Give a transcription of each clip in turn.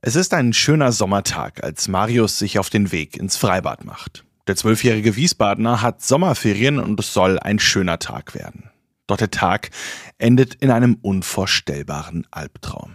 Es ist ein schöner Sommertag, als Marius sich auf den Weg ins Freibad macht. Der 12-jährige Wiesbadener hat Sommerferien und es soll ein schöner Tag werden. Doch der Tag endet in einem unvorstellbaren Albtraum.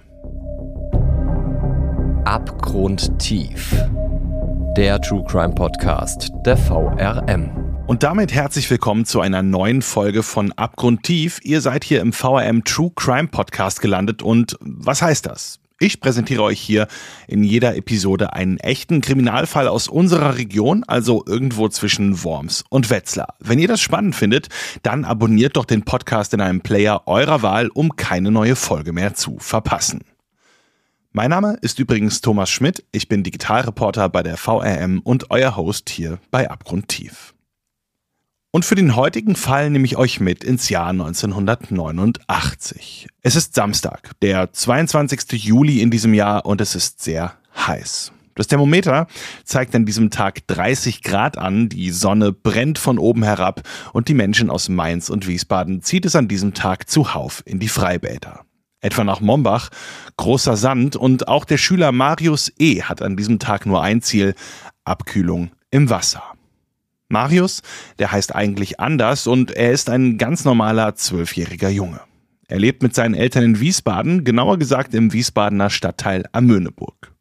Abgrundtief. Der True Crime Podcast der VRM. Und damit herzlich willkommen zu einer neuen Folge von Abgrundtief. Ihr seid hier im VRM True Crime Podcast gelandet und was heißt das? Ich präsentiere euch hier in jeder Episode einen echten Kriminalfall aus unserer Region, also irgendwo zwischen Worms und Wetzlar. Wenn ihr das spannend findet, dann abonniert doch den Podcast in einem Player eurer Wahl, um keine neue Folge mehr zu verpassen. Mein Name ist übrigens Thomas Schmidt, ich bin Digitalreporter bei der VRM und euer Host hier bei Abgrundtief. Und für den heutigen Fall nehme ich euch mit ins Jahr 1989. Es ist Samstag, der 22. Juli in diesem Jahr und es ist sehr heiß. Das Thermometer zeigt an diesem Tag 30 Grad an, die Sonne brennt von oben herab und die Menschen aus Mainz und Wiesbaden zieht es an diesem Tag zuhauf in die Freibäder. Etwa nach Mombach, großer Sand und auch der Schüler Marius E. hat an diesem Tag nur ein Ziel: Abkühlung im Wasser. Marius, der heißt eigentlich anders und er ist ein ganz normaler 12-jähriger Junge. Er lebt mit seinen Eltern in Wiesbaden, genauer gesagt im Wiesbadener Stadtteil Amöneburg.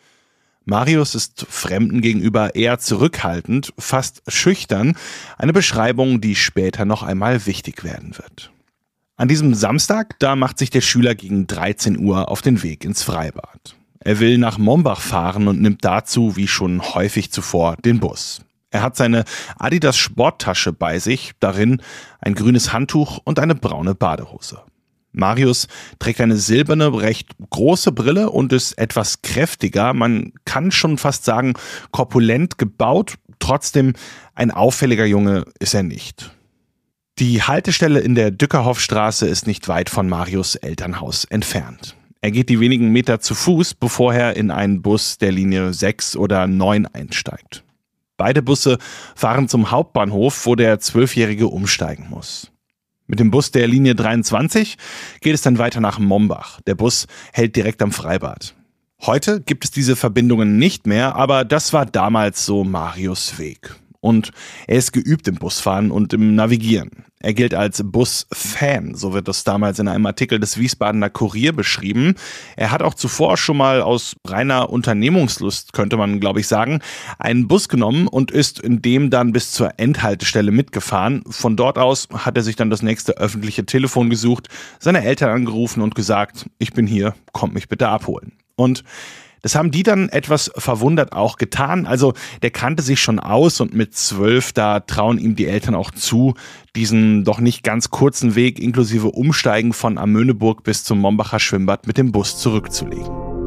Marius ist Fremden gegenüber eher zurückhaltend, fast schüchtern, eine Beschreibung, die später noch einmal wichtig werden wird. An diesem Samstag, da macht sich der Schüler gegen 13 Uhr auf den Weg ins Freibad. Er will nach Mombach fahren und nimmt dazu, wie schon häufig zuvor, den Bus. Er hat seine Adidas Sporttasche bei sich, darin ein grünes Handtuch und eine braune Badehose. Marius trägt eine silberne, recht große Brille und ist etwas kräftiger, man kann schon fast sagen korpulent gebaut, trotzdem ein auffälliger Junge ist er nicht. Die Haltestelle in der Dückerhoffstraße ist nicht weit von Marius' Elternhaus entfernt. Er geht die wenigen Meter zu Fuß, bevor er in einen Bus der Linie 6 oder 9 einsteigt. Beide Busse fahren zum Hauptbahnhof, wo der 12-Jährige umsteigen muss. Mit dem Bus der Linie 23 geht es dann weiter nach Mombach. Der Bus hält direkt am Freibad. Heute gibt es diese Verbindungen nicht mehr, aber das war damals so Marius' Weg. Und er ist geübt im Busfahren und im Navigieren. Er gilt als Busfan, so wird das damals in einem Artikel des Wiesbadener Kurier beschrieben. Er hat auch zuvor schon mal aus reiner Unternehmungslust, könnte man glaube ich sagen, einen Bus genommen und ist in dem dann bis zur Endhaltestelle mitgefahren. Von dort aus hat er sich dann das nächste öffentliche Telefon gesucht, seine Eltern angerufen und gesagt: Ich bin hier, kommt mich bitte abholen. Und das haben die dann etwas verwundert auch getan. Also der kannte sich schon aus und mit 12, da trauen ihm die Eltern auch zu, diesen doch nicht ganz kurzen Weg inklusive Umsteigen von Amöneburg bis zum Mombacher Schwimmbad mit dem Bus zurückzulegen.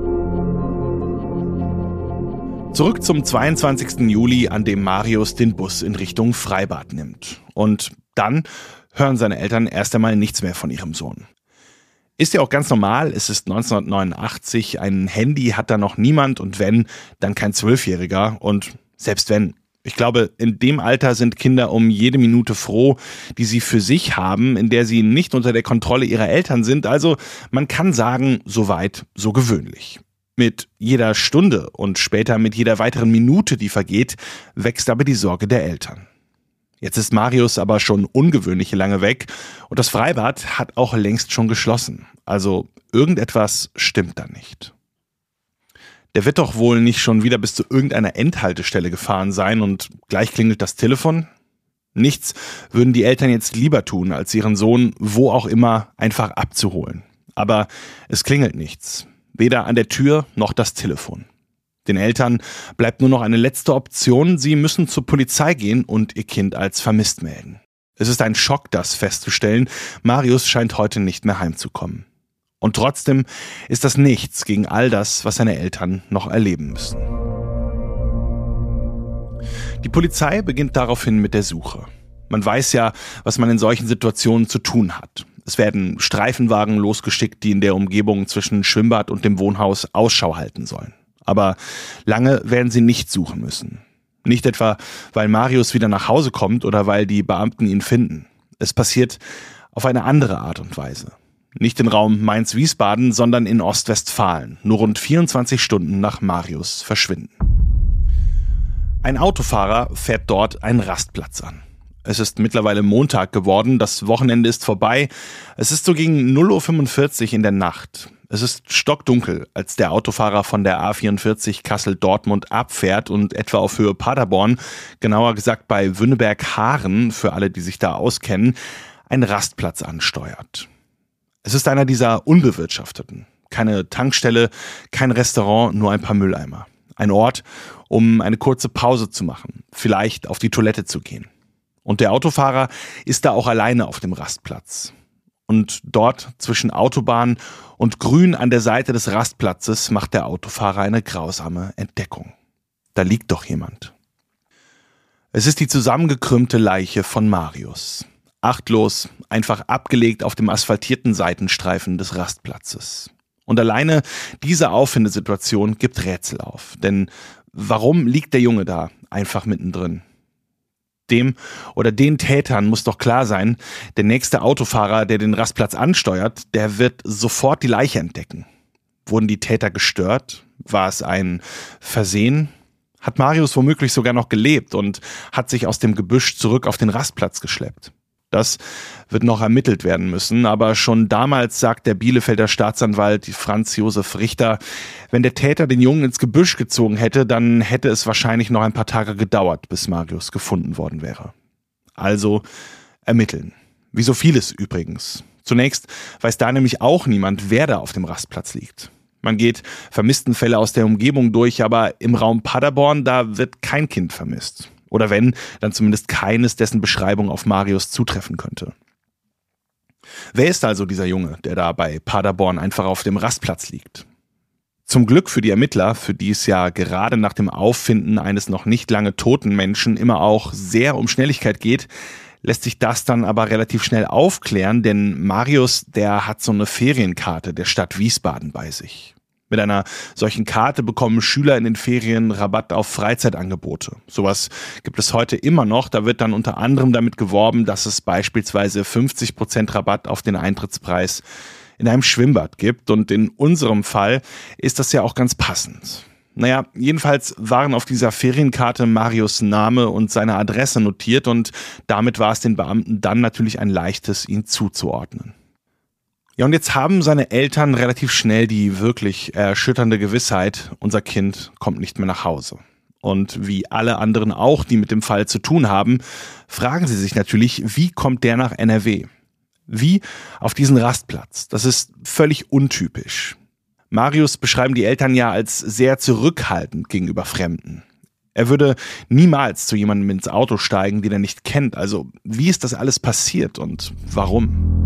Zurück zum 22. Juli, an dem Marius den Bus in Richtung Freibad nimmt. Und dann hören seine Eltern erst einmal nichts mehr von ihrem Sohn. Ist ja auch ganz normal, es ist 1989, ein Handy hat da noch niemand und wenn, dann kein 12-Jähriger und selbst wenn. Ich glaube, in dem Alter sind Kinder um jede Minute froh, die sie für sich haben, in der sie nicht unter der Kontrolle ihrer Eltern sind. Also man kann sagen, so weit, so gewöhnlich. Mit jeder Stunde und später mit jeder weiteren Minute, die vergeht, wächst aber die Sorge der Eltern. Jetzt ist Marius aber schon ungewöhnlich lange weg und das Freibad hat auch längst schon geschlossen. Also irgendetwas stimmt da nicht. Der wird doch wohl nicht schon wieder bis zu irgendeiner Endhaltestelle gefahren sein und gleich klingelt das Telefon? Nichts würden die Eltern jetzt lieber tun, als ihren Sohn wo auch immer einfach abzuholen. Aber es klingelt nichts. Weder an der Tür noch das Telefon. Den Eltern bleibt nur noch eine letzte Option, sie müssen zur Polizei gehen und ihr Kind als vermisst melden. Es ist ein Schock, das festzustellen, Marius scheint heute nicht mehr heimzukommen. Und trotzdem ist das nichts gegen all das, was seine Eltern noch erleben müssen. Die Polizei beginnt daraufhin mit der Suche. Man weiß ja, was man in solchen Situationen zu tun hat. Es werden Streifenwagen losgeschickt, die in der Umgebung zwischen Schwimmbad und dem Wohnhaus Ausschau halten sollen. Aber lange werden sie nicht suchen müssen. Nicht etwa, weil Marius wieder nach Hause kommt oder weil die Beamten ihn finden. Es passiert auf eine andere Art und Weise. Nicht in Raum Mainz-Wiesbaden, sondern in Ostwestfalen, nur rund 24 Stunden nach Marius Verschwinden. Ein Autofahrer fährt dort einen Rastplatz an. Es ist mittlerweile Montag geworden, das Wochenende ist vorbei. Es ist so gegen 0:45 Uhr in der Nacht. Es ist stockdunkel, als der Autofahrer von der A44 Kassel-Dortmund abfährt und etwa auf Höhe Paderborn, genauer gesagt bei Wünnenberg-Haaren, für alle, die sich da auskennen, einen Rastplatz ansteuert. Es ist einer dieser unbewirtschafteten. Keine Tankstelle, kein Restaurant, nur ein paar Mülleimer. Ein Ort, um eine kurze Pause zu machen, vielleicht auf die Toilette zu gehen. Und der Autofahrer ist da auch alleine auf dem Rastplatz. Und dort zwischen Autobahn und Grün an der Seite des Rastplatzes macht der Autofahrer eine grausame Entdeckung. Da liegt doch jemand. Es ist die zusammengekrümmte Leiche von Marius. Achtlos, einfach abgelegt auf dem asphaltierten Seitenstreifen des Rastplatzes. Und alleine diese Auffindesituation gibt Rätsel auf. Denn warum liegt der Junge da einfach mittendrin? Dem oder den Tätern muss doch klar sein, der nächste Autofahrer, der den Rastplatz ansteuert, der wird sofort die Leiche entdecken. Wurden die Täter gestört? War es ein Versehen? Hat Marius womöglich sogar noch gelebt und hat sich aus dem Gebüsch zurück auf den Rastplatz geschleppt? Das wird noch ermittelt werden müssen, aber schon damals sagt der Bielefelder Staatsanwalt Franz Josef Richter, wenn der Täter den Jungen ins Gebüsch gezogen hätte, dann hätte es wahrscheinlich noch ein paar Tage gedauert, bis Marius gefunden worden wäre. Also ermitteln. Wie so vieles übrigens. Zunächst weiß da nämlich auch niemand, wer da auf dem Rastplatz liegt. Man geht Vermisstenfälle aus der Umgebung durch, aber im Raum Paderborn, da wird kein Kind vermisst. Oder wenn, dann zumindest keines, dessen Beschreibung auf Marius zutreffen könnte. Wer ist also dieser Junge, der da bei Paderborn einfach auf dem Rastplatz liegt? Zum Glück für die Ermittler, für die es ja gerade nach dem Auffinden eines noch nicht lange toten Menschen immer auch sehr um Schnelligkeit geht, lässt sich das dann aber relativ schnell aufklären, denn Marius, der hat so eine Ferienkarte der Stadt Wiesbaden bei sich. Mit einer solchen Karte bekommen Schüler in den Ferien Rabatt auf Freizeitangebote. Sowas gibt es heute immer noch. Da wird dann unter anderem damit geworben, dass es beispielsweise 50% Rabatt auf den Eintrittspreis in einem Schwimmbad gibt. Und in unserem Fall ist das ja auch ganz passend. Naja, jedenfalls waren auf dieser Ferienkarte Marius Name und seine Adresse notiert und damit war es den Beamten dann natürlich ein leichtes, ihn zuzuordnen. Ja, und jetzt haben seine Eltern relativ schnell die wirklich erschütternde Gewissheit, unser Kind kommt nicht mehr nach Hause. Und wie alle anderen auch, die mit dem Fall zu tun haben, fragen sie sich natürlich, wie kommt der nach NRW? Wie auf diesen Rastplatz? Das ist völlig untypisch. Marius beschreiben die Eltern ja als sehr zurückhaltend gegenüber Fremden. Er würde niemals zu jemandem ins Auto steigen, den er nicht kennt. Also wie ist das alles passiert und warum?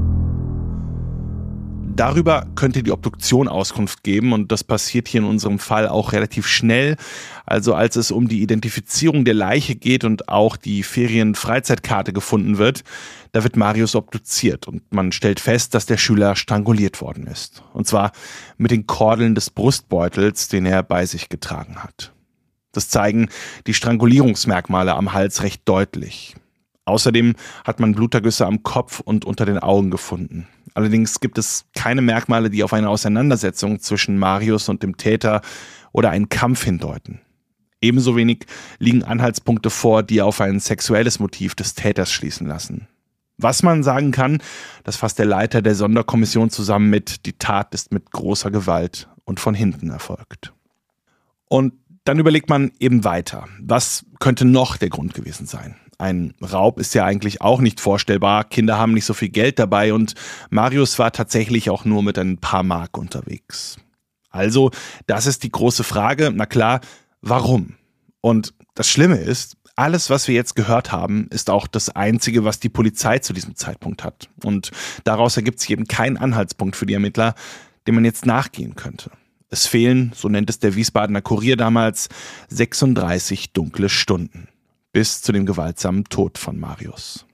Darüber könnte die Obduktion Auskunft geben und das passiert hier in unserem Fall auch relativ schnell. Also als es um die Identifizierung der Leiche geht und auch die Ferien-Freizeitkarte gefunden wird, da wird Marius obduziert und man stellt fest, dass der Schüler stranguliert worden ist. Und zwar mit den Kordeln des Brustbeutels, den er bei sich getragen hat. Das zeigen die Strangulierungsmerkmale am Hals recht deutlich. Außerdem hat man Blutergüsse am Kopf und unter den Augen gefunden. Allerdings gibt es keine Merkmale, die auf eine Auseinandersetzung zwischen Marius und dem Täter oder einen Kampf hindeuten. Ebenso wenig liegen Anhaltspunkte vor, die auf ein sexuelles Motiv des Täters schließen lassen. Was man sagen kann, das fasst der Leiter der Sonderkommission zusammen mit: Die Tat ist mit großer Gewalt und von hinten erfolgt. Und dann überlegt man eben weiter. Was könnte noch der Grund gewesen sein? Ein Raub ist ja eigentlich auch nicht vorstellbar. Kinder haben nicht so viel Geld dabei und Marius war tatsächlich auch nur mit ein paar Mark unterwegs. Also, das ist die große Frage. Na klar, warum? Und das Schlimme ist, alles, was wir jetzt gehört haben, ist auch das Einzige, was die Polizei zu diesem Zeitpunkt hat. Und daraus ergibt sich eben kein Anhaltspunkt für die Ermittler, dem man jetzt nachgehen könnte. Es fehlen, so nennt es der Wiesbadener Kurier damals, 36 dunkle Stunden. Bis zu dem gewaltsamen Tod von Marius.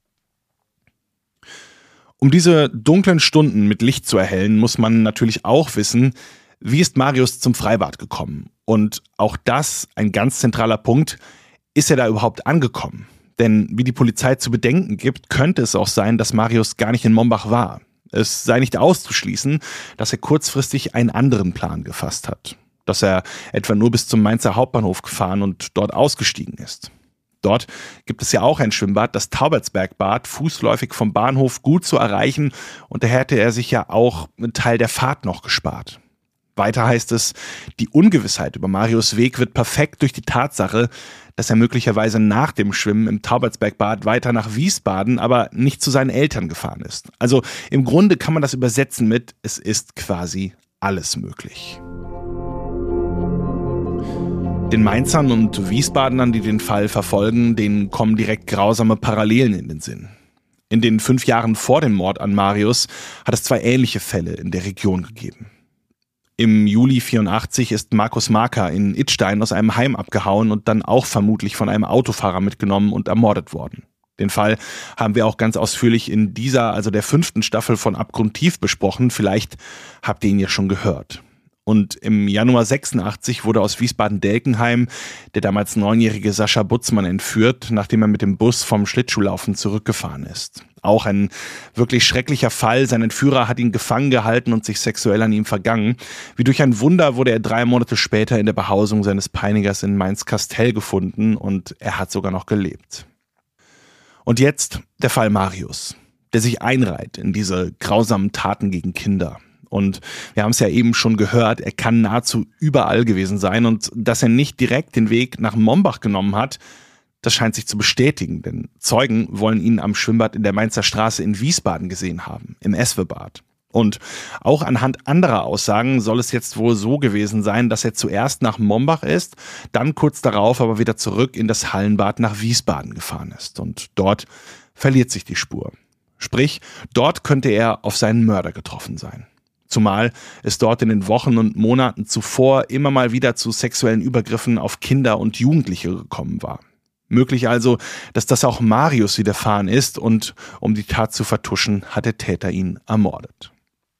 Um diese dunklen Stunden mit Licht zu erhellen, muss man natürlich auch wissen, wie ist Marius zum Freibad gekommen? Und auch das, ein ganz zentraler Punkt, ist er da überhaupt angekommen? Denn wie die Polizei zu bedenken gibt, könnte es auch sein, dass Marius gar nicht in Mombach war. Es sei nicht auszuschließen, dass er kurzfristig einen anderen Plan gefasst hat. Dass er etwa nur bis zum Mainzer Hauptbahnhof gefahren und dort ausgestiegen ist. Dort gibt es ja auch ein Schwimmbad, das Taubertsbergbad, fußläufig vom Bahnhof gut zu erreichen, und da hätte er sich ja auch einen Teil der Fahrt noch gespart. Weiter heißt es, die Ungewissheit über Marius Weg wird perfekt durch die Tatsache, dass er möglicherweise nach dem Schwimmen im Taubertsbergbad weiter nach Wiesbaden, aber nicht zu seinen Eltern gefahren ist. Also im Grunde kann man das übersetzen mit: Es ist quasi alles möglich. Den Mainzern und Wiesbadenern, die den Fall verfolgen, denen kommen direkt grausame Parallelen in den Sinn. In den 5 Jahren vor dem Mord an Marius hat es 2 ähnliche Fälle in der Region gegeben. Im Juli 84 ist Markus Marker in Idstein aus einem Heim abgehauen und dann auch vermutlich von einem Autofahrer mitgenommen und ermordet worden. Den Fall haben wir auch ganz ausführlich in dieser, also der 5. Staffel von Abgrundtief besprochen. Vielleicht habt ihr ihn ja schon gehört. Und im Januar 86 wurde aus Wiesbaden-Delkenheim der damals 9-jährige Sascha Butzmann entführt, nachdem er mit dem Bus vom Schlittschuhlaufen zurückgefahren ist. Auch ein wirklich schrecklicher Fall. Sein Entführer hat ihn gefangen gehalten und sich sexuell an ihm vergangen. Wie durch ein Wunder wurde er 3 Monate später in der Behausung seines Peinigers in Mainz-Kastell gefunden und er hat sogar noch gelebt. Und jetzt der Fall Marius, der sich einreiht in diese grausamen Taten gegen Kinder. Und wir haben es ja eben schon gehört, er kann nahezu überall gewesen sein, und dass er nicht direkt den Weg nach Mombach genommen hat, das scheint sich zu bestätigen, denn Zeugen wollen ihn am Schwimmbad in der Mainzer Straße in Wiesbaden gesehen haben, im Eswebad. Und auch anhand anderer Aussagen soll es jetzt wohl so gewesen sein, dass er zuerst nach Mombach ist, dann kurz darauf aber wieder zurück in das Hallenbad nach Wiesbaden gefahren ist. Und dort verliert sich die Spur. Sprich, dort könnte er auf seinen Mörder getroffen sein. Zumal es dort in den Wochen und Monaten zuvor immer mal wieder zu sexuellen Übergriffen auf Kinder und Jugendliche gekommen war. Möglich also, dass das auch Marius widerfahren ist, und um die Tat zu vertuschen, hat der Täter ihn ermordet.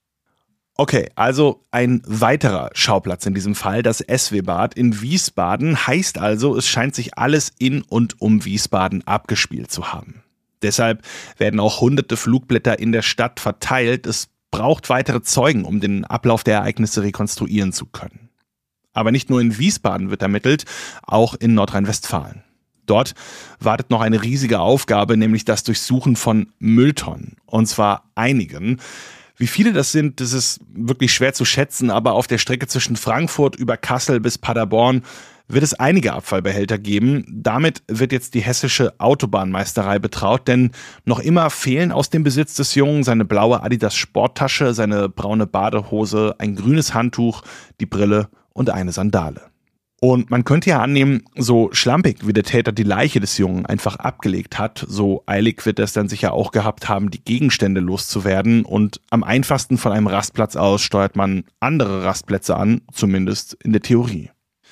Okay, also ein weiterer Schauplatz in diesem Fall, das Eswebad in Wiesbaden, heißt also, es scheint sich alles in und um Wiesbaden abgespielt zu haben. Deshalb werden auch hunderte Flugblätter in der Stadt verteilt. Es braucht weitere Zeugen, um den Ablauf der Ereignisse rekonstruieren zu können. Aber nicht nur in Wiesbaden wird ermittelt, auch in Nordrhein-Westfalen. Dort wartet noch eine riesige Aufgabe, nämlich das Durchsuchen von Mülltonnen. Und zwar einigen. Wie viele das sind, das ist wirklich schwer zu schätzen, aber auf der Strecke zwischen Frankfurt über Kassel bis Paderborn wird es einige Abfallbehälter geben. Damit wird jetzt die hessische Autobahnmeisterei betraut, denn noch immer fehlen aus dem Besitz des Jungen seine blaue Adidas Sporttasche, seine braune Badehose, ein grünes Handtuch, die Brille und eine Sandale. Und man könnte ja annehmen, so schlampig wie der Täter die Leiche des Jungen einfach abgelegt hat, so eilig wird er es dann sicher auch gehabt haben, die Gegenstände loszuwerden, und am einfachsten von einem Rastplatz aus steuert man andere Rastplätze an, zumindest in der Theorie.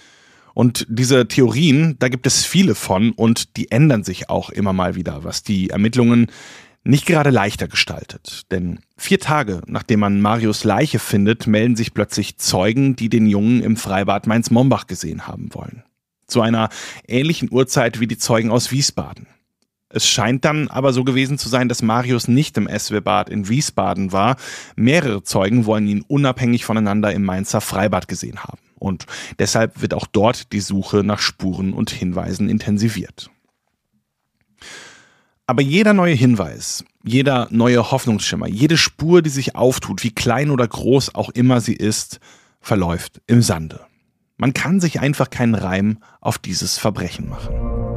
Und diese Theorien, da gibt es viele von, und die ändern sich auch immer mal wieder, was die Ermittlungen nicht gerade leichter gestaltet. Denn 4 Tage, nachdem man Marius Leiche findet, melden sich plötzlich Zeugen, die den Jungen im Freibad Mainz-Mombach gesehen haben wollen. Zu einer ähnlichen Uhrzeit wie die Zeugen aus Wiesbaden. Es scheint dann aber so gewesen zu sein, dass Marius nicht im Eswebad in Wiesbaden war. Mehrere Zeugen wollen ihn unabhängig voneinander im Mainzer Freibad gesehen haben. Und deshalb wird auch dort die Suche nach Spuren und Hinweisen intensiviert. Aber jeder neue Hinweis, jeder neue Hoffnungsschimmer, jede Spur, die sich auftut, wie klein oder groß auch immer sie ist, verläuft im Sande. Man kann sich einfach keinen Reim auf dieses Verbrechen machen.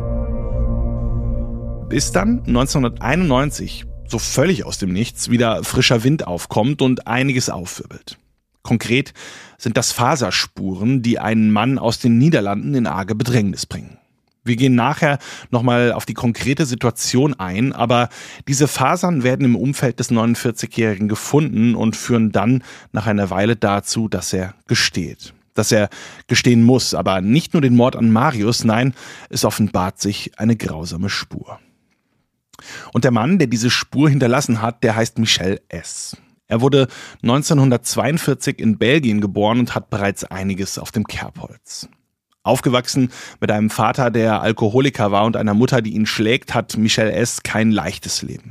Bis dann 1991, so völlig aus dem Nichts, wieder frischer Wind aufkommt und einiges aufwirbelt. Konkret sind das Faserspuren, die einen Mann aus den Niederlanden in arge Bedrängnis bringen. Wir gehen nachher nochmal auf die konkrete Situation ein, aber diese Fasern werden im Umfeld des 49-Jährigen gefunden und führen dann nach einer Weile dazu, dass er gesteht. Dass er gestehen muss, aber nicht nur den Mord an Marius, nein, es offenbart sich eine grausame Spur. Und der Mann, der diese Spur hinterlassen hat, der heißt Michel S. Er wurde 1942 in Belgien geboren und hat bereits einiges auf dem Kerbholz. Aufgewachsen mit einem Vater, der Alkoholiker war, und einer Mutter, die ihn schlägt, hat Michel S. kein leichtes Leben.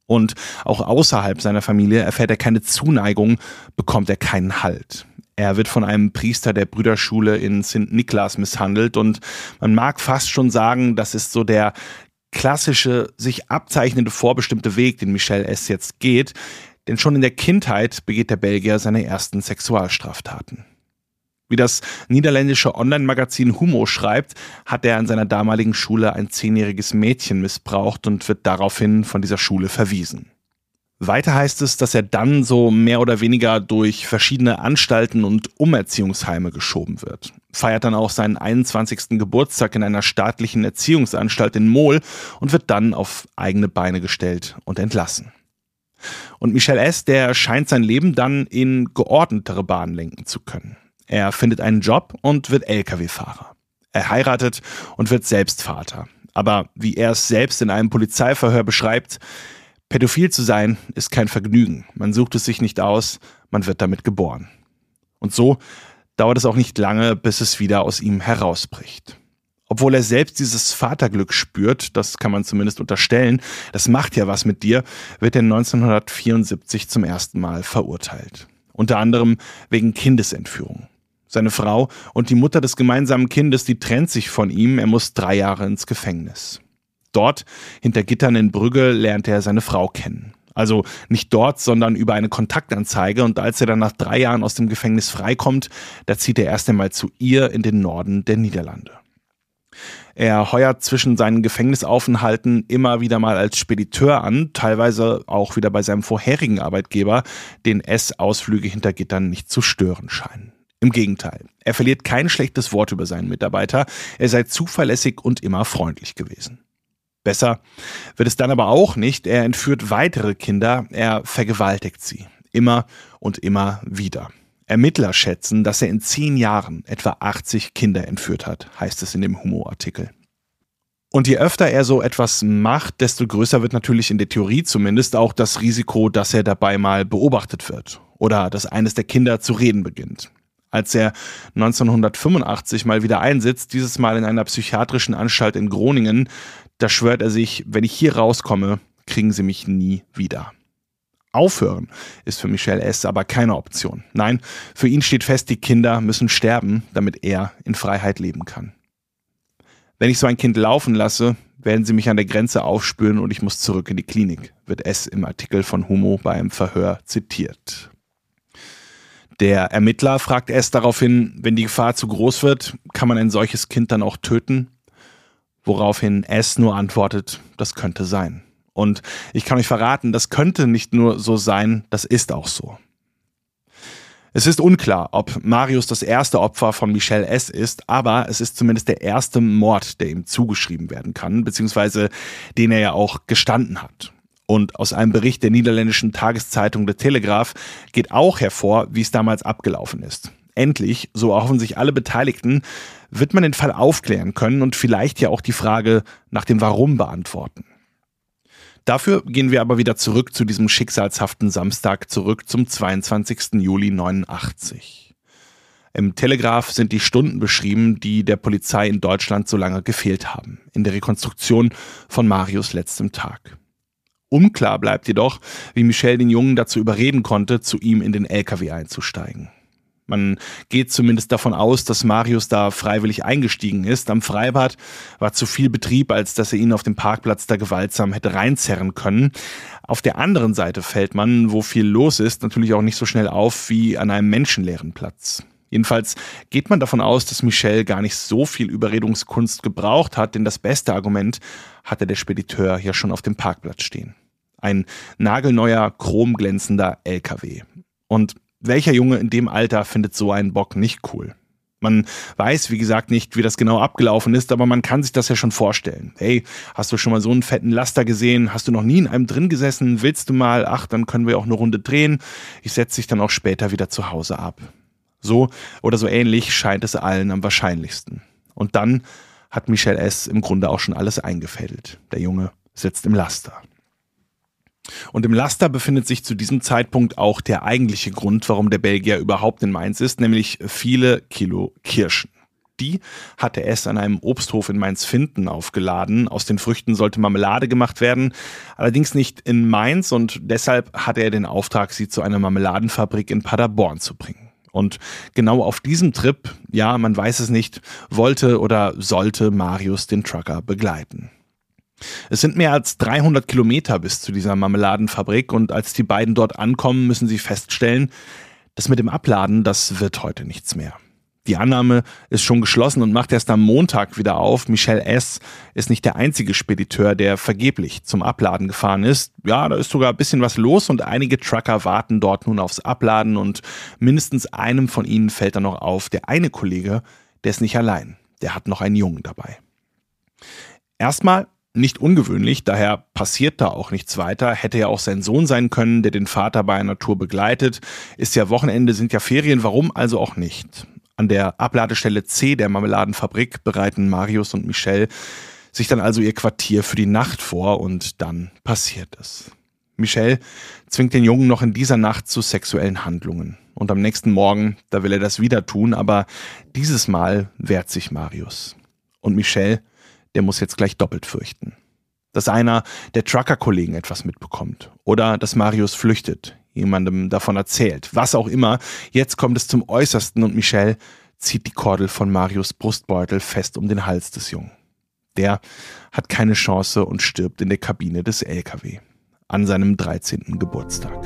Und auch außerhalb seiner Familie erfährt er keine Zuneigung, bekommt er keinen Halt. Er wird von einem Priester der Brüderschule in St. Niklas misshandelt und man mag fast schon sagen, das ist so der klassische, sich abzeichnende vorbestimmte Weg, den Michel S. jetzt geht, denn schon in der Kindheit begeht der Belgier seine ersten Sexualstraftaten. Wie das niederländische Online-Magazin Humo schreibt, hat er an seiner damaligen Schule ein 10-jähriges Mädchen missbraucht und wird daraufhin von dieser Schule verwiesen. Weiter heißt es, dass er dann so mehr oder weniger durch verschiedene Anstalten und Umerziehungsheime geschoben wird. Feiert dann auch seinen 21. Geburtstag in einer staatlichen Erziehungsanstalt in Mol und wird dann auf eigene Beine gestellt und entlassen. Und Michel S., der scheint sein Leben dann in geordnetere Bahnen lenken zu können. Er findet einen Job und wird Lkw-Fahrer. Er heiratet und wird selbst Vater. Aber wie er es selbst in einem Polizeiverhör beschreibt, pädophil zu sein ist kein Vergnügen. Man sucht es sich nicht aus, man wird damit geboren. Und so dauert es auch nicht lange, bis es wieder aus ihm herausbricht. Obwohl er selbst dieses Vaterglück spürt, das kann man zumindest unterstellen, das macht ja was mit dir, wird er 1974 zum ersten Mal verurteilt. Unter anderem wegen Kindesentführung. Seine Frau und die Mutter des gemeinsamen Kindes, die trennt sich von ihm. Er muss 3 Jahre ins Gefängnis. Dort, hinter Gittern in Brügge, lernt er seine Frau kennen. Also nicht dort, sondern über eine Kontaktanzeige. Und als er dann nach 3 Jahren aus dem Gefängnis freikommt, da zieht er erst einmal zu ihr in den Norden der Niederlande. Er heuert zwischen seinen Gefängnisaufenthalten immer wieder mal als Spediteur an, teilweise auch wieder bei seinem vorherigen Arbeitgeber, den S. Ausflüge hinter Gittern nicht zu stören scheinen. Im Gegenteil, er verliert kein schlechtes Wort über seinen Mitarbeiter, er sei zuverlässig und immer freundlich gewesen. Besser wird es dann aber auch nicht, er entführt weitere Kinder, er vergewaltigt sie. Immer und immer wieder. Ermittler schätzen, dass er in 10 Jahren etwa 80 Kinder entführt hat, heißt es in dem Humo-Artikel. Und je öfter er so etwas macht, desto größer wird natürlich in der Theorie zumindest auch das Risiko, dass er dabei mal beobachtet wird oder dass eines der Kinder zu reden beginnt. Als er 1985 mal wieder einsitzt, dieses Mal in einer psychiatrischen Anstalt in Groningen, da schwört er sich, wenn ich hier rauskomme, kriegen sie mich nie wieder. Aufhören ist für Michel S. aber keine Option. Nein, für ihn steht fest, die Kinder müssen sterben, damit er in Freiheit leben kann. Wenn ich so ein Kind laufen lasse, werden sie mich an der Grenze aufspüren und ich muss zurück in die Klinik, wird S. im Artikel von Humo beim Verhör zitiert. Der Ermittler fragt S. daraufhin, wenn die Gefahr zu groß wird, kann man ein solches Kind dann auch töten? Woraufhin S. nur antwortet, das könnte sein. Und ich kann euch verraten, das könnte nicht nur so sein, das ist auch so. Es ist unklar, ob Marius das erste Opfer von Michel S. ist, aber es ist zumindest der erste Mord, der ihm zugeschrieben werden kann, beziehungsweise den er ja auch gestanden hat. Und aus einem Bericht der niederländischen Tageszeitung De Telegraaf geht auch hervor, wie es damals abgelaufen ist. Endlich, so erhoffen sich alle Beteiligten, wird man den Fall aufklären können und vielleicht ja auch die Frage nach dem Warum beantworten. Dafür gehen wir aber wieder zurück zu diesem schicksalshaften Samstag, zurück zum 22. Juli 89. Im Telegraaf sind die Stunden beschrieben, die der Polizei in Deutschland so lange gefehlt haben, in der Rekonstruktion von Marius letztem Tag. Unklar bleibt jedoch, wie Michel den Jungen dazu überreden konnte, zu ihm in den LKW einzusteigen. Man geht zumindest davon aus, dass Marius da freiwillig eingestiegen ist. Am Freibad war zu viel Betrieb, als dass er ihn auf dem Parkplatz da gewaltsam hätte reinzerren können. Auf der anderen Seite fällt man, wo viel los ist, natürlich auch nicht so schnell auf wie an einem menschenleeren Platz. Jedenfalls geht man davon aus, dass Michel gar nicht so viel Überredungskunst gebraucht hat, denn das beste Argument hatte der Spediteur ja schon auf dem Parkplatz stehen. Ein nagelneuer, chromglänzender LKW. Und welcher Junge in dem Alter findet so einen Bock nicht cool? Man weiß, wie gesagt, nicht, wie das genau abgelaufen ist, aber man kann sich das ja schon vorstellen. Hey, hast du schon mal so einen fetten Laster gesehen? Hast du noch nie in einem drin gesessen? Willst du mal? Ach, dann können wir auch eine Runde drehen. Ich setze dich dann auch später wieder zu Hause ab. So oder so ähnlich scheint es allen am wahrscheinlichsten. Und dann hat Michel S. im Grunde auch schon alles eingefädelt. Der Junge sitzt im Laster. Und im Laster befindet sich zu diesem Zeitpunkt auch der eigentliche Grund, warum der Belgier überhaupt in Mainz ist, nämlich viele Kilo Kirschen. Die hatte S an einem Obsthof in Mainz-Finthen aufgeladen. Aus den Früchten sollte Marmelade gemacht werden, allerdings nicht in Mainz, und deshalb hatte er den Auftrag, sie zu einer Marmeladenfabrik in Paderborn zu bringen. Und genau auf diesem Trip, ja, man weiß es nicht, wollte oder sollte Marius den Trucker begleiten. Es sind mehr als 300 Kilometer bis zu dieser Marmeladenfabrik, und als die beiden dort ankommen, müssen sie feststellen, das mit dem Abladen, das wird heute nichts mehr. Die Annahme ist schon geschlossen und macht erst am Montag wieder auf. Michel S. ist nicht der einzige Spediteur, der vergeblich zum Abladen gefahren ist. Ja, da ist sogar ein bisschen was los und einige Trucker warten dort nun aufs Abladen, und mindestens einem von ihnen fällt dann noch auf, der eine Kollege, der ist nicht allein. Der hat noch einen Jungen dabei. Erstmal nicht ungewöhnlich, daher passiert da auch nichts weiter. Hätte ja auch sein Sohn sein können, der den Vater bei einer Tour begleitet. Ist ja Wochenende, sind ja Ferien, warum also auch nicht? An der Abladestelle C der Marmeladenfabrik bereiten Marius und Michel sich dann also ihr Quartier für die Nacht vor, und dann passiert es. Michel zwingt den Jungen noch in dieser Nacht zu sexuellen Handlungen. Und am nächsten Morgen, da will er das wieder tun, aber dieses Mal wehrt sich Marius. Und Michel, der muss jetzt gleich doppelt fürchten. Dass einer der Trucker-Kollegen etwas mitbekommt oder dass Marius flüchtet, jemandem davon erzählt, was auch immer. Jetzt kommt es zum Äußersten und Michel zieht die Kordel von Marius' Brustbeutel fest um den Hals des Jungen. Der hat keine Chance und stirbt in der Kabine des LKW an seinem 13. Geburtstag.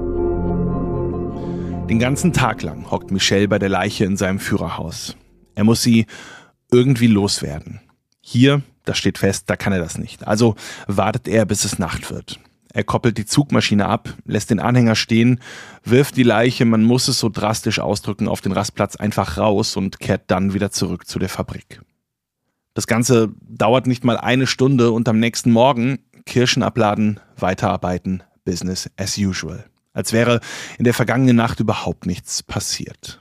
Den ganzen Tag lang hockt Michel bei der Leiche in seinem Führerhaus. Er muss sie irgendwie loswerden. Hier, das steht fest, da kann er das nicht. Also wartet er, bis es Nacht wird. Er koppelt die Zugmaschine ab, lässt den Anhänger stehen, wirft die Leiche, man muss es so drastisch ausdrücken, auf den Rastplatz einfach raus und kehrt dann wieder zurück zu der Fabrik. Das Ganze dauert nicht mal eine Stunde und am nächsten Morgen Kirschen abladen, weiterarbeiten, Business as usual. Als wäre in der vergangenen Nacht überhaupt nichts passiert.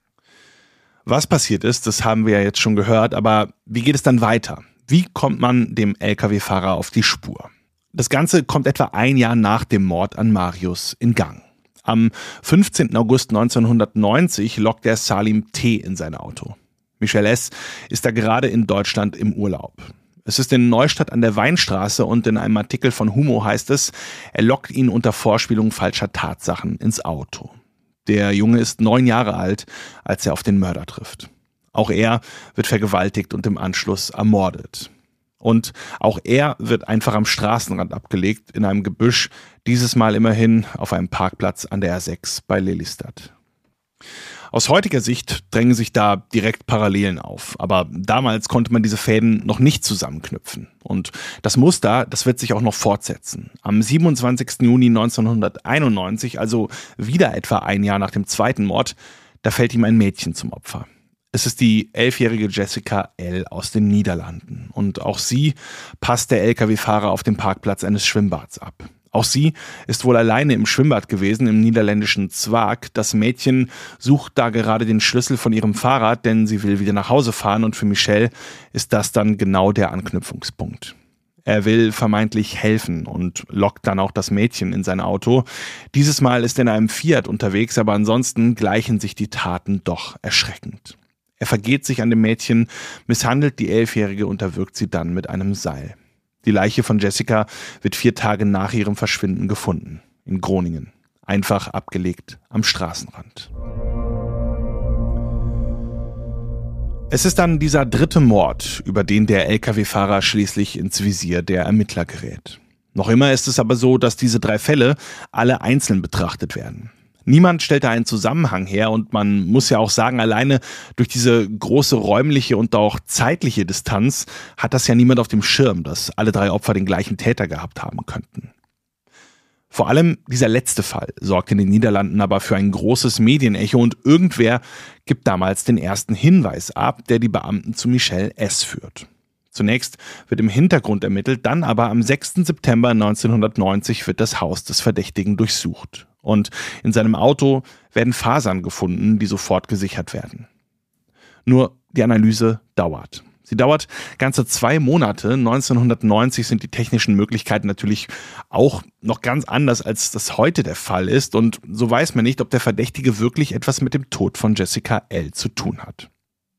Was passiert ist, das haben wir ja jetzt schon gehört, aber wie geht es dann weiter? Wie kommt man dem LKW-Fahrer auf die Spur? Das Ganze kommt etwa ein Jahr nach dem Mord an Marius in Gang. Am 15. August 1990 lockt er Salim T. in sein Auto. Michel S. ist da gerade in Deutschland im Urlaub. Es ist in Neustadt an der Weinstraße und in einem Artikel von Humo heißt es, er lockt ihn unter Vorspielung falscher Tatsachen ins Auto. Der Junge ist 9 Jahre alt, als er auf den Mörder trifft. Auch er wird vergewaltigt und im Anschluss ermordet. Und auch er wird einfach am Straßenrand abgelegt, in einem Gebüsch, dieses Mal immerhin auf einem Parkplatz an der A6 bei Lelystad. Aus heutiger Sicht drängen sich da direkt Parallelen auf, aber damals konnte man diese Fäden noch nicht zusammenknüpfen. Und das Muster, das wird sich auch noch fortsetzen. Am 27. Juni 1991, also wieder etwa ein Jahr nach dem zweiten Mord, da fällt ihm ein Mädchen zum Opfer. Es ist die 11-jährige Jessica L. aus den Niederlanden. Und auch sie passt der LKW-Fahrer auf dem Parkplatz eines Schwimmbads ab. Auch sie ist wohl alleine im Schwimmbad gewesen, im niederländischen Zwaag. Das Mädchen sucht da gerade den Schlüssel von ihrem Fahrrad, denn sie will wieder nach Hause fahren. Und für Michel ist das dann genau der Anknüpfungspunkt. Er will vermeintlich helfen und lockt dann auch das Mädchen in sein Auto. Dieses Mal ist er in einem Fiat unterwegs, aber ansonsten gleichen sich die Taten doch erschreckend. Er vergeht sich an dem Mädchen, misshandelt die 11-Jährige und erwürgt sie dann mit einem Seil. Die Leiche von Jessica wird 4 Tage nach ihrem Verschwinden gefunden, in Groningen, einfach abgelegt am Straßenrand. Es ist dann dieser 3. Mord, über den der LKW-Fahrer schließlich ins Visier der Ermittler gerät. Noch immer ist es aber so, dass diese 3 Fälle alle einzeln betrachtet werden. Niemand stellt da einen Zusammenhang her und man muss ja auch sagen, alleine durch diese große räumliche und auch zeitliche Distanz hat das ja niemand auf dem Schirm, dass alle 3 Opfer den gleichen Täter gehabt haben könnten. Vor allem dieser letzte Fall sorgt in den Niederlanden aber für ein großes Medienecho und irgendwer gibt damals den ersten Hinweis ab, der die Beamten zu Michel S. führt. Zunächst wird im Hintergrund ermittelt, dann aber am 6. September 1990 wird das Haus des Verdächtigen durchsucht. Und in seinem Auto werden Fasern gefunden, die sofort gesichert werden. Nur die Analyse dauert. Sie dauert ganze 2 Monate. 1990 sind die technischen Möglichkeiten natürlich auch noch ganz anders, als das heute der Fall ist. Und so weiß man nicht, ob der Verdächtige wirklich etwas mit dem Tod von Jessica L. zu tun hat.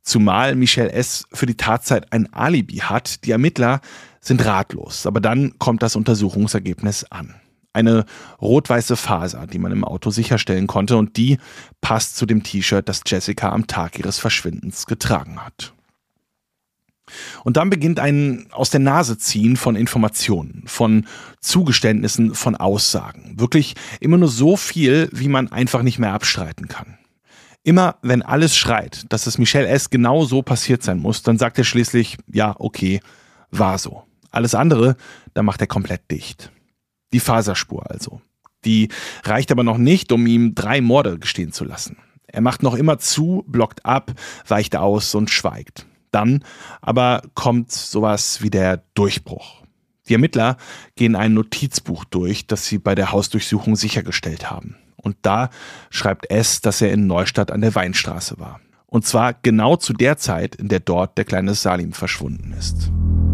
Zumal Michelle S. für die Tatzeit ein Alibi hat. Die Ermittler sind ratlos. Aber dann kommt das Untersuchungsergebnis an. Eine rot-weiße Faser, die man im Auto sicherstellen konnte, und die passt zu dem T-Shirt, das Jessica am Tag ihres Verschwindens getragen hat. Und dann beginnt ein aus der Nase ziehen von Informationen, von Zugeständnissen, von Aussagen. Wirklich immer nur so viel, wie man einfach nicht mehr abstreiten kann. Immer wenn alles schreit, dass es Michelle S. genau so passiert sein muss, dann sagt er schließlich, ja, okay, war so. Alles andere, da macht er komplett dicht. Die Faserspur also. Die reicht aber noch nicht, um ihm 3 Morde gestehen zu lassen. Er macht noch immer zu, blockt ab, weicht aus und schweigt. Dann aber kommt sowas wie der Durchbruch. Die Ermittler gehen ein Notizbuch durch, das sie bei der Hausdurchsuchung sichergestellt haben. Und da schreibt S., dass er in Neustadt an der Weinstraße war. Und zwar genau zu der Zeit, in der dort der kleine Salim verschwunden ist.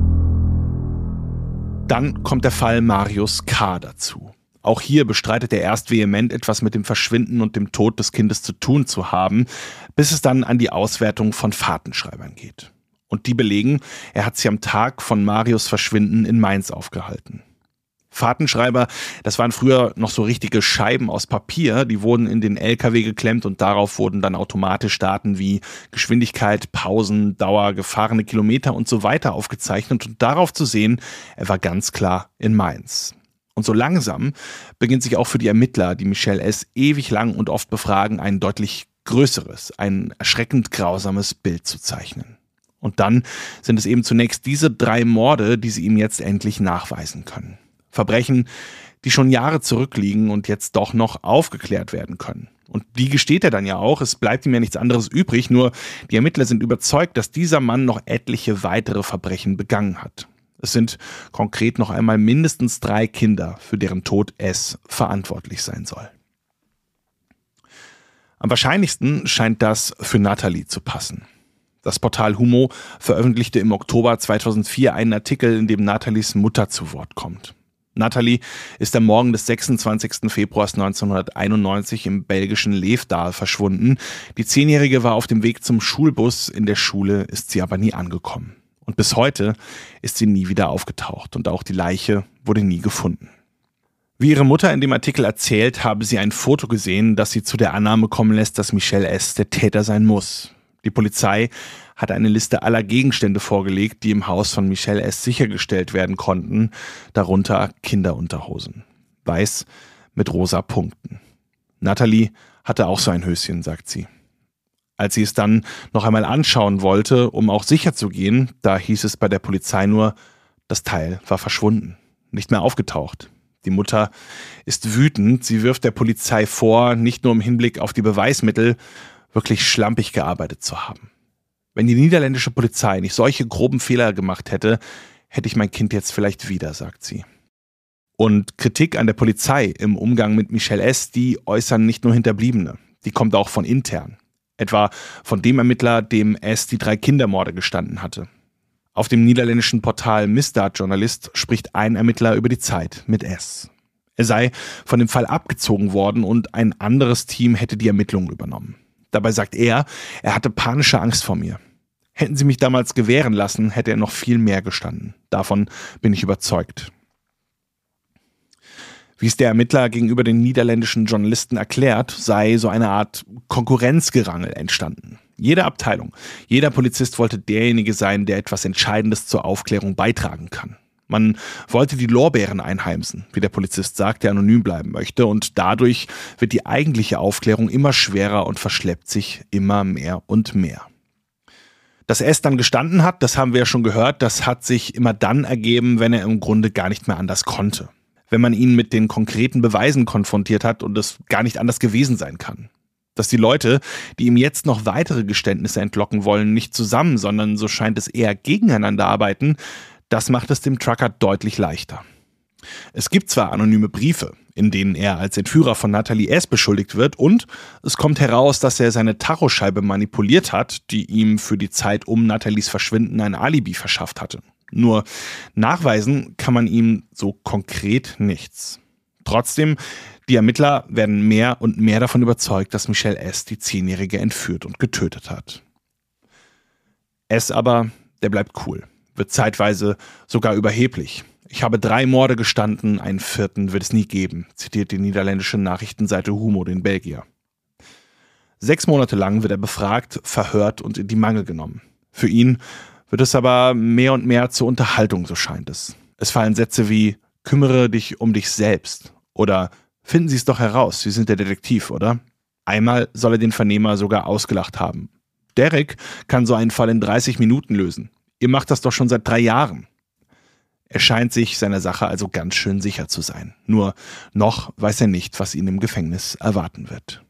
Dann kommt der Fall Marius K. dazu. Auch hier bestreitet er erst vehement, etwas mit dem Verschwinden und dem Tod des Kindes zu tun zu haben, bis es dann an die Auswertung von Fahrtenschreibern geht. Und die belegen, er hat sich am Tag von Marius Verschwinden in Mainz aufgehalten. Fahrtenschreiber, das waren früher noch so richtige Scheiben aus Papier, die wurden in den LKW geklemmt und darauf wurden dann automatisch Daten wie Geschwindigkeit, Pausen, Dauer, gefahrene Kilometer und so weiter aufgezeichnet und darauf zu sehen, er war ganz klar in Mainz. Und so langsam beginnt sich auch für die Ermittler, die Michelle S. ewig lang und oft befragen, ein deutlich größeres, ein erschreckend grausames Bild zu zeichnen. Und dann sind es eben zunächst diese 3 Morde, die sie ihm jetzt endlich nachweisen können. Verbrechen, die schon Jahre zurückliegen und jetzt doch noch aufgeklärt werden können. Und die gesteht er dann ja auch, es bleibt ihm ja nichts anderes übrig, nur die Ermittler sind überzeugt, dass dieser Mann noch etliche weitere Verbrechen begangen hat. Es sind konkret noch einmal mindestens 3 Kinder, für deren Tod S. verantwortlich sein soll. Am wahrscheinlichsten scheint das für Natalie zu passen. Das Portal Humo veröffentlichte im Oktober 2004 einen Artikel, in dem Nathalies Mutter zu Wort kommt. Natalie ist am Morgen des 26. Februars 1991 im belgischen Leefdaal verschwunden. Die 10-Jährige war auf dem Weg zum Schulbus, in der Schule ist sie aber nie angekommen. Und bis heute ist sie nie wieder aufgetaucht und auch die Leiche wurde nie gefunden. Wie ihre Mutter in dem Artikel erzählt, habe sie ein Foto gesehen, das sie zu der Annahme kommen lässt, dass Michelle S. der Täter sein muss. Die Polizei hat eine Liste aller Gegenstände vorgelegt, die im Haus von Michelle S. sichergestellt werden konnten, darunter Kinderunterhosen. Weiß mit rosa Punkten. Natalie hatte auch so ein Höschen, sagt sie. Als sie es dann noch einmal anschauen wollte, um auch sicher zu gehen, da hieß es bei der Polizei nur, das Teil war verschwunden, nicht mehr aufgetaucht. Die Mutter ist wütend, sie wirft der Polizei vor, nicht nur im Hinblick auf die Beweismittel, wirklich schlampig gearbeitet zu haben. Wenn die niederländische Polizei nicht solche groben Fehler gemacht hätte, hätte ich mein Kind jetzt vielleicht wieder, sagt sie. Und Kritik an der Polizei im Umgang mit Michelle S., die äußern nicht nur Hinterbliebene, die kommt auch von intern. Etwa von dem Ermittler, dem S. die 3 Kindermorde gestanden hatte. Auf dem niederländischen Portal Misdaad-Journalist spricht ein Ermittler über die Zeit mit S. Er sei von dem Fall abgezogen worden und ein anderes Team hätte die Ermittlungen übernommen. Dabei sagt er hatte panische Angst vor mir. Hätten sie mich damals gewähren lassen, hätte er noch viel mehr gestanden. Davon bin ich überzeugt. Wie es der Ermittler gegenüber den niederländischen Journalisten erklärt, sei so eine Art Konkurrenzgerangel entstanden. Jede Abteilung, jeder Polizist wollte derjenige sein, der etwas Entscheidendes zur Aufklärung beitragen kann. Man wollte die Lorbeeren einheimsen, wie der Polizist sagt, der anonym bleiben möchte, und dadurch wird die eigentliche Aufklärung immer schwerer und verschleppt sich immer mehr und mehr. Dass S. dann gestanden hat, das haben wir ja schon gehört, das hat sich immer dann ergeben, wenn er im Grunde gar nicht mehr anders konnte. Wenn man ihn mit den konkreten Beweisen konfrontiert hat und es gar nicht anders gewesen sein kann. Dass die Leute, die ihm jetzt noch weitere Geständnisse entlocken wollen, nicht zusammen, sondern so scheint es eher gegeneinander arbeiten, das macht es dem Trucker deutlich leichter. Es gibt zwar anonyme Briefe, in denen er als Entführer von Natalie S. beschuldigt wird, und es kommt heraus, dass er seine Tachoscheibe manipuliert hat, die ihm für die Zeit um Nathalies Verschwinden ein Alibi verschafft hatte. Nur nachweisen kann man ihm so konkret nichts. Trotzdem, die Ermittler werden mehr und mehr davon überzeugt, dass Michelle S. die 10-Jährige entführt und getötet hat. S aber, der bleibt cool, wird zeitweise sogar überheblich. Ich habe 3 Morde gestanden, einen 4. wird es nie geben, zitiert die niederländische Nachrichtenseite Humo den Belgier. 6 Monate lang wird er befragt, verhört und in die Mangel genommen. Für ihn wird es aber mehr und mehr zur Unterhaltung, so scheint es. Es fallen Sätze wie, kümmere dich um dich selbst oder finden Sie es doch heraus, Sie sind der Detektiv, oder? Einmal soll er den Vernehmer sogar ausgelacht haben. Derek kann so einen Fall in 30 Minuten lösen. Ihr macht das doch schon seit 3 Jahren. Er scheint sich seiner Sache also ganz schön sicher zu sein. Nur noch weiß er nicht, was ihn im Gefängnis erwarten wird.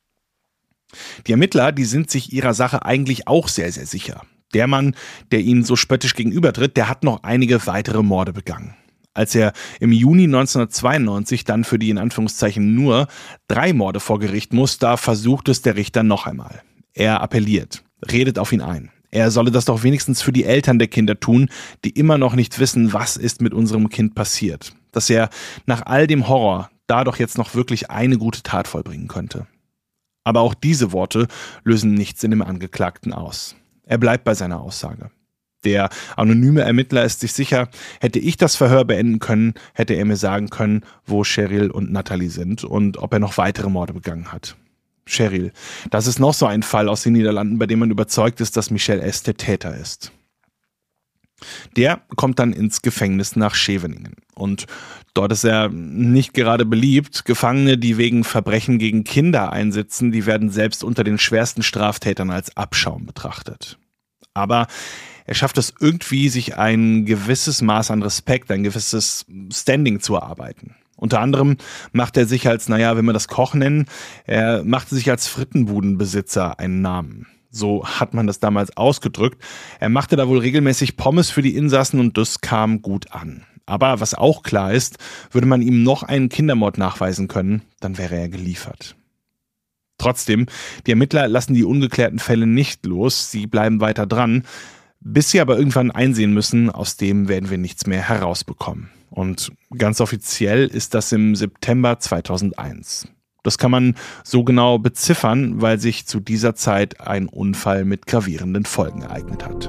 Die Ermittler, die sind sich ihrer Sache eigentlich auch sehr, sehr sicher. Der Mann, der ihnen so spöttisch gegenübertritt, der hat noch einige weitere Morde begangen. Als er im Juni 1992 dann für die in Anführungszeichen nur 3 Morde vor Gericht muss, da versucht es der Richter noch einmal. Er appelliert, redet auf ihn ein. Er solle das doch wenigstens für die Eltern der Kinder tun, die immer noch nicht wissen, was ist mit unserem Kind passiert. Dass er nach all dem Horror da doch jetzt noch wirklich eine gute Tat vollbringen könnte. Aber auch diese Worte lösen nichts in dem Angeklagten aus. Er bleibt bei seiner Aussage. Der anonyme Ermittler ist sich sicher, hätte ich das Verhör beenden können, hätte er mir sagen können, wo Cheryl und Natalie sind und ob er noch weitere Morde begangen hat. Cheryl, das ist noch so ein Fall aus den Niederlanden, bei dem man überzeugt ist, dass Michel S. der Täter ist. Der kommt dann ins Gefängnis nach Scheveningen. Und dort ist er nicht gerade beliebt. Gefangene, die wegen Verbrechen gegen Kinder einsitzen, die werden selbst unter den schwersten Straftätern als Abschaum betrachtet. Aber er schafft es irgendwie, sich ein gewisses Maß an Respekt, ein gewisses Standing zu erarbeiten. Unter anderem macht er sich als, wenn wir das Koch nennen, er machte sich als Frittenbudenbesitzer einen Namen. So hat man das damals ausgedrückt. Er machte da wohl regelmäßig Pommes für die Insassen und das kam gut an. Aber was auch klar ist, würde man ihm noch einen Kindermord nachweisen können, dann wäre er geliefert. Trotzdem, die Ermittler lassen die ungeklärten Fälle nicht los, sie bleiben weiter dran, bis sie aber irgendwann einsehen müssen, aus dem werden wir nichts mehr herausbekommen. Und ganz offiziell ist das im September 2001. Das kann man so genau beziffern, weil sich zu dieser Zeit ein Unfall mit gravierenden Folgen ereignet hat.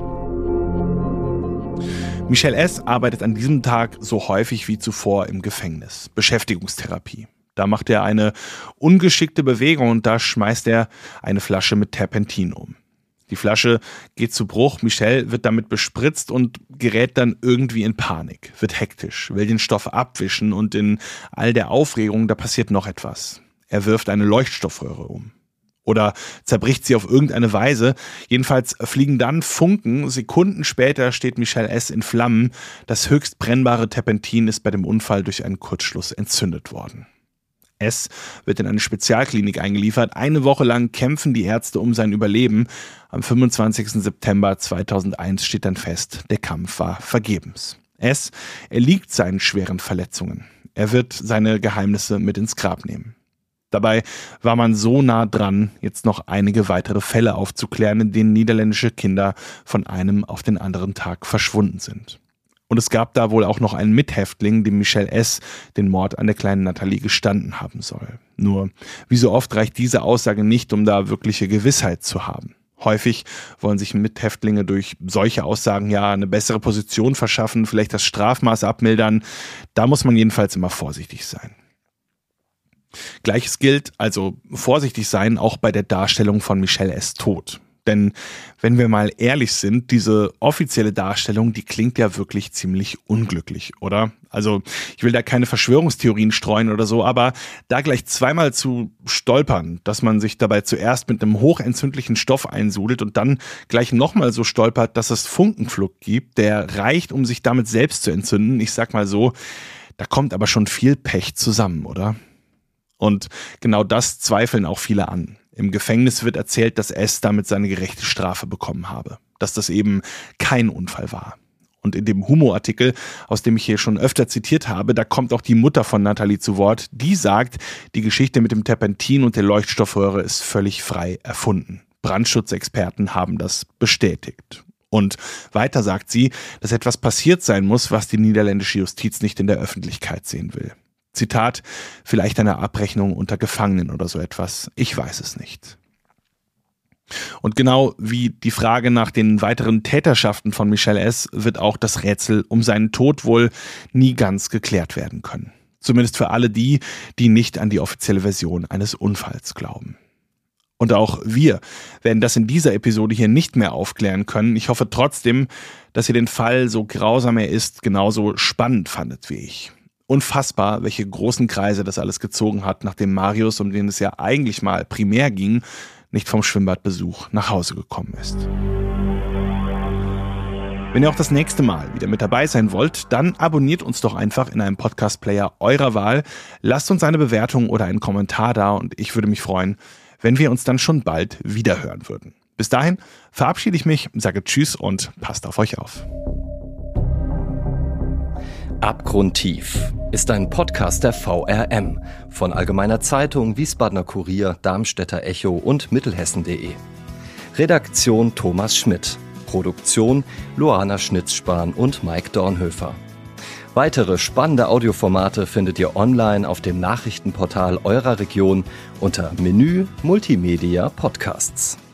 Michel S. arbeitet an diesem Tag so häufig wie zuvor im Gefängnis. Beschäftigungstherapie. Da macht er eine ungeschickte Bewegung und da schmeißt er eine Flasche mit Terpentin um. Die Flasche geht zu Bruch, Michel wird damit bespritzt und gerät dann irgendwie in Panik, wird hektisch, will den Stoff abwischen und in all der Aufregung, da passiert noch etwas. Er wirft eine Leuchtstoffröhre um. Oder zerbricht sie auf irgendeine Weise. Jedenfalls fliegen dann Funken. Sekunden später steht Michel S. in Flammen. Das höchst brennbare Terpentin ist bei dem Unfall durch einen Kurzschluss entzündet worden. S. wird in eine Spezialklinik eingeliefert. Eine Woche lang kämpfen die Ärzte um sein Überleben. Am 25. September 2001 steht dann fest, der Kampf war vergebens. S. erliegt seinen schweren Verletzungen. Er wird seine Geheimnisse mit ins Grab nehmen. Dabei war man so nah dran, jetzt noch einige weitere Fälle aufzuklären, in denen niederländische Kinder von einem auf den anderen Tag verschwunden sind. Und es gab da wohl auch noch einen Mithäftling, dem Michel S. den Mord an der kleinen Natalie gestanden haben soll. Nur, wie so oft reicht diese Aussage nicht, um da wirkliche Gewissheit zu haben. Häufig wollen sich Mithäftlinge durch solche Aussagen eine bessere Position verschaffen, vielleicht das Strafmaß abmildern. Da muss man jedenfalls immer vorsichtig sein. Gleiches gilt, also vorsichtig sein, auch bei der Darstellung von Michel S. Tod. Denn wenn wir mal ehrlich sind, diese offizielle Darstellung, die klingt ja wirklich ziemlich unglücklich, oder? Also ich will da keine Verschwörungstheorien streuen oder so, aber da gleich zweimal zu stolpern, dass man sich dabei zuerst mit einem hochentzündlichen Stoff einsudelt und dann gleich nochmal so stolpert, dass es Funkenflug gibt, der reicht, um sich damit selbst zu entzünden. Ich sag mal so, da kommt aber schon viel Pech zusammen, oder? Und genau das zweifeln auch viele an. Im Gefängnis wird erzählt, dass S. damit seine gerechte Strafe bekommen habe. Dass das eben kein Unfall war. Und in dem Humo-Artikel, aus dem ich hier schon öfter zitiert habe, da kommt auch die Mutter von Natalie zu Wort. Die sagt, die Geschichte mit dem Terpentin und der Leuchtstoffröhre ist völlig frei erfunden. Brandschutzexperten haben das bestätigt. Und weiter sagt sie, dass etwas passiert sein muss, was die niederländische Justiz nicht in der Öffentlichkeit sehen will. Zitat, vielleicht eine Abrechnung unter Gefangenen oder so etwas. Ich weiß es nicht. Und genau wie die Frage nach den weiteren Täterschaften von Michel S. wird auch das Rätsel um seinen Tod wohl nie ganz geklärt werden können. Zumindest für alle die, die nicht an die offizielle Version eines Unfalls glauben. Und auch wir werden das in dieser Episode hier nicht mehr aufklären können. Ich hoffe trotzdem, dass ihr den Fall, so grausam er ist, genauso spannend fandet wie ich. Unfassbar, welche großen Kreise das alles gezogen hat, nachdem Marius, um den es ja eigentlich mal primär ging, nicht vom Schwimmbadbesuch nach Hause gekommen ist. Wenn ihr auch das nächste Mal wieder mit dabei sein wollt, dann abonniert uns doch einfach in einem Podcast-Player eurer Wahl, lasst uns eine Bewertung oder einen Kommentar da und ich würde mich freuen, wenn wir uns dann schon bald wieder hören würden. Bis dahin verabschiede ich mich, sage Tschüss und passt auf euch auf. Abgrundtief ist ein Podcast der VRM von Allgemeiner Zeitung, Wiesbadener Kurier, Darmstädter Echo und Mittelhessen.de. Redaktion Thomas Schmidt. Produktion Luana Schnitzspahn und Mike Dornhöfer. Weitere spannende Audioformate findet ihr online auf dem Nachrichtenportal eurer Region unter Menü Multimedia Podcasts.